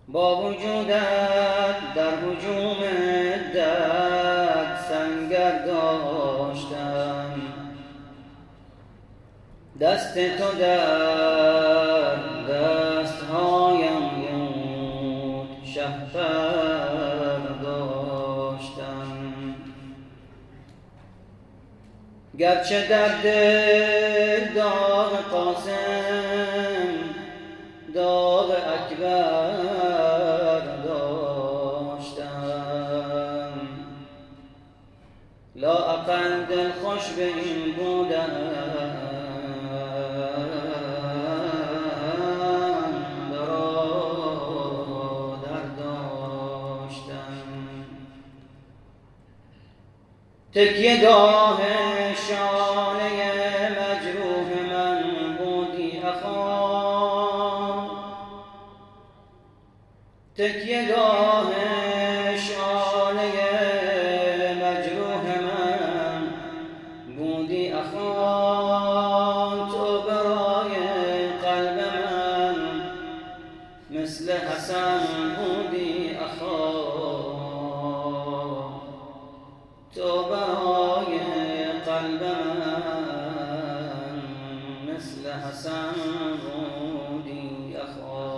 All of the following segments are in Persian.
با وجودت در هجوم درد سنگر داشتم، دست تو در دستهایم بود، شهپر داشتم. گرچه در دل داغ قاسم داغ اکبر داشتم، لااقل دل خوش به این بودم برادر داشتم. تکیه گاه شانه مجروح من بودی اخا، تکیه گاه شانه مجروح من بودی اخا. تو برای قلب من مثل حسن بودی اخا، تو برای قلب من مثل حسن بودی اخا.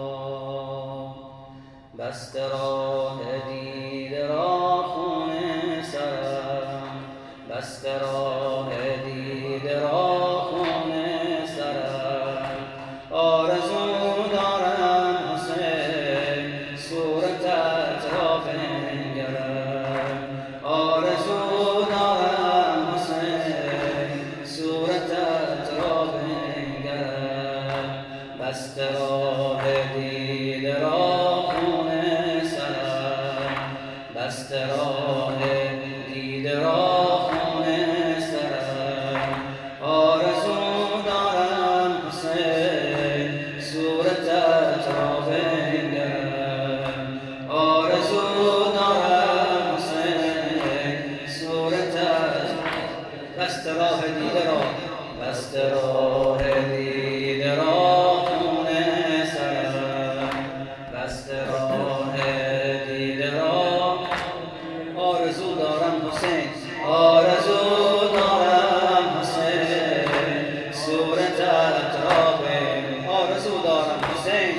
بست راه دیده را خون سرم، بست راه دیده را خون سرم. آرزو دارم حسین صورتت را بنگرم، آرزو دارم حسین صورتت را بنگرم. بست راه دیده را خون سرم، بست راه دیده را خون سرم. آرزو دارم حسین صورتت را بنگرم، آرزو دارم حسین صورتت. بست راه دیده را، بست راه دیده را خون سرم، بست راه دیده را. آرزو دارم حسین، آرزو دارم حسین صورتت را بنگرم، آرزو دارم حسین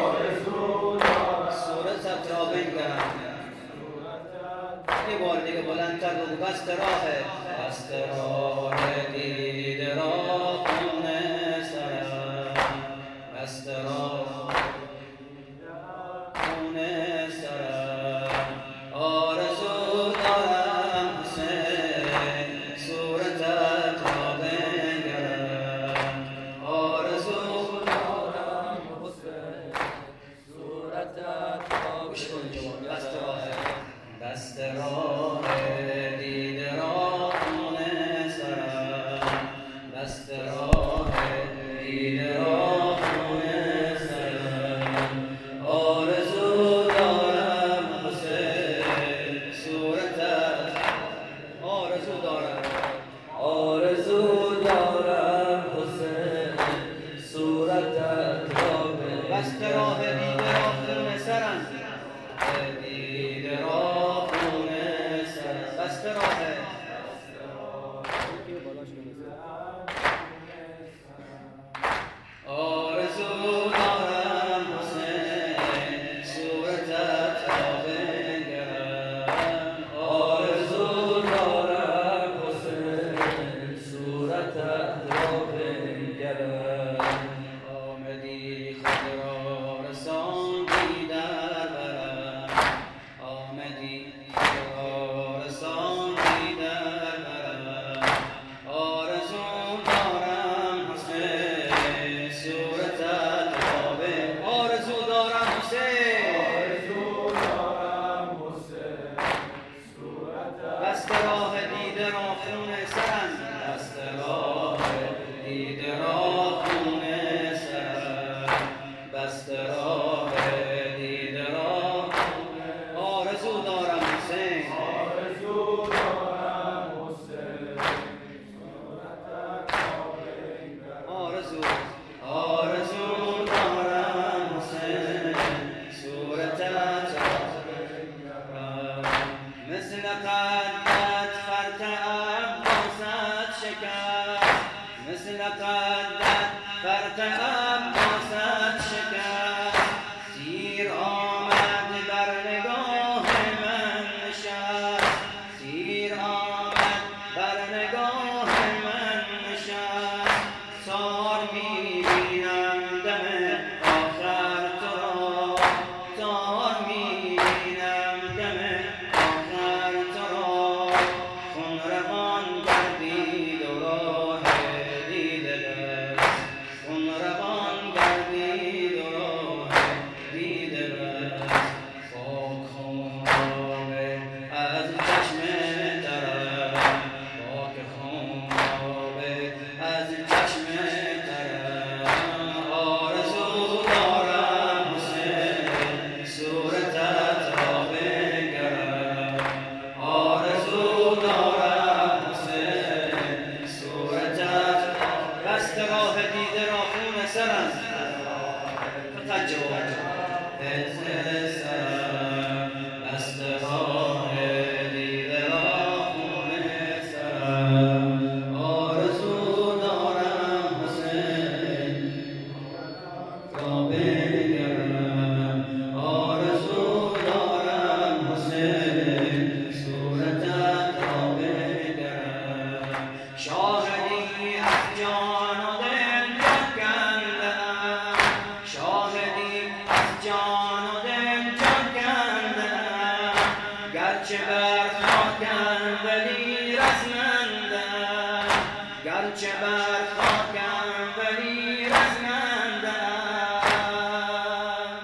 صورتت را بنگرم. یه بار دیگه بلندتر بگو. بست راه، بست راه دیده را خون سرم، بست راه خون سرم. آرزو دارم حسین صورتت را بنگرم، آرزو دارم حسین صورتت را بنگرم. بست راه، بست راه دیده را خون سرم، بست راه دیده را خون سرم. آرزو دارم حسین صورتت، آرزو دارم، آرزو دارم حسین صورتت را بنگرم. بست راه دیده را خون سرم، دیده را خون سرم. بست راه، آرزو دارم حسین صورتت را بنگرم، آرزو دارم حسین صورتت را بنگرم. آمدی خود را رساندی در برم، آمدی خود را رساندی در برم. آرزو دارم حسین صورتت را بنگرم، آرزو دارم حسین صورتت. بست راه دیده را خون سرم، بست راه دیده را خون سرم، بست راه دیده را. آرزو دارم حسین، آرزو دارم حسین صورتت را بنگرم، آرزو، آرزو دارم حسین صورتت قدت فرط عباست شکست، مثل قدت فرط عباست شکست. تیر آمد بر نگاه من نشست، تیر آمد بر نگاه من نشست. تار می‌بینم دم آخر تو را، تار می‌بینم دم آخر تو را. خون روان گردید و راه دیده بست، خون روان گردید و راه دیده بست. خاک خونابه از چشم ترم، خاک خونابه از چشم ترم. آرزو دارم حسین صورتت را بنگرم، آرزو دارم حسین صورتت. بست راه دیده را خون سرم، فقط جواب سرم. بست راه دیده را خون سرم، آرزو دارم حسین را بنگرم، آرزو دارم حسین صورتت را بنگرم. شاهدی از جان و دل جاکنده‌ام، شاهدی از جان و دل جاکنده‌ام. گرچه بر خاکم ولی رزمنده‌ام، گرچه بر خاکم ولی رزمنده‌ام.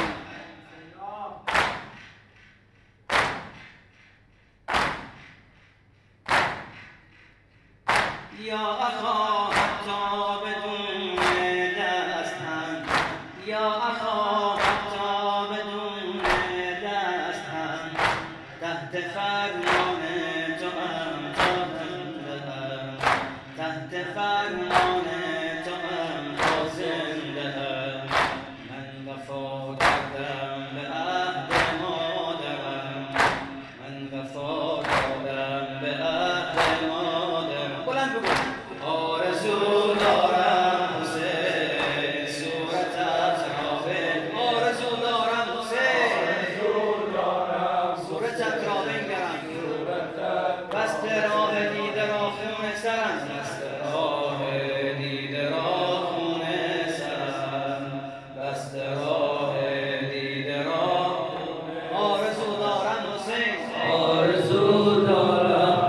یا اخا حتی بدون دست هم، یا اخا حتی بدون دست هم. تحت فرمان تو هم تا زنده هم، تحت فرمان تو هم تا زنده هم. من وفا کردم به عهد مادرم، من وفا کردم به عهد مادرم. بلند بگو. آرزو دارم حسین صورتت را بنگرم، آرزو دارم حسین صورتت را بنگرم. بست راه دیده را خون سرم، بست راه دیده را خون سرم، بست راه دیده را. آرزو دارم حسین، آرزو دارم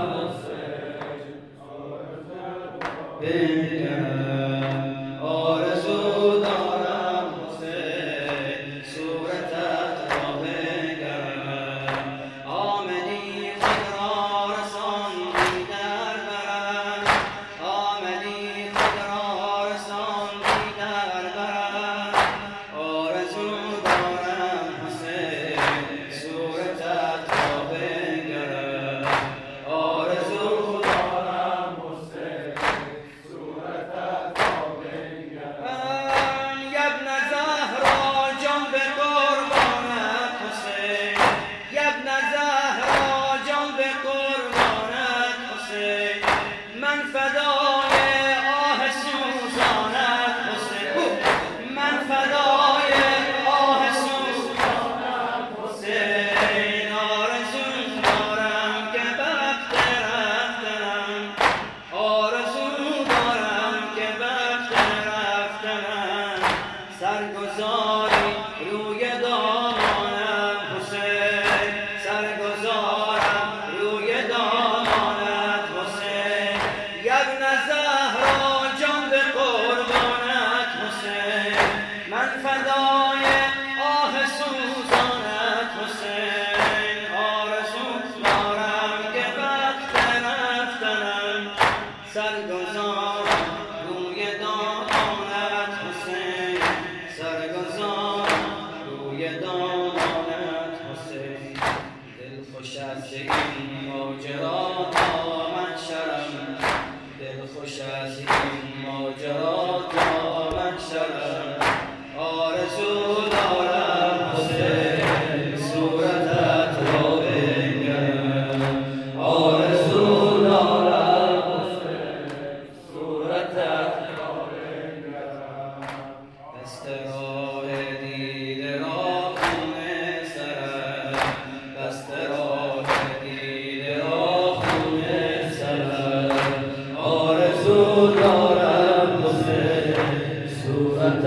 بنگرم، آرزو دارم حسین صورتت را بنگرم. آمدی خود را رساندی در برم، آمدی خود را رساندی در برم. آرزو دارم حسین صورتت را بنگرم، آرزو دارم حسین صورتت را بنگرم. یا ابن زهرا جان به قربانت حسین، یا ابن زهرا جان به قربانت حسین. من فدای آه سوزانت حسین، من فدای آه سوزانت حسین. آرزو دارم که وقت رفتنم، آرزو دارم که وقت رفتنم. سرگذاری روی دامانم حسین، سرگذارم روی دامانت حسین. یا ابن زهرا جان به قربانت حسین، من فدای آه سوزانت حسین. آرزو دارم که وقت رفتنم، سرگذارم روی دامانت حسین، سرگذارم روی دامانت حسین. دل خوش از این ماجرا تا محشرم، دل خوش از این ماجرا تا محشرم. آرزو دارم حسین صورتت را بنگرم،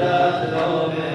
اخلاق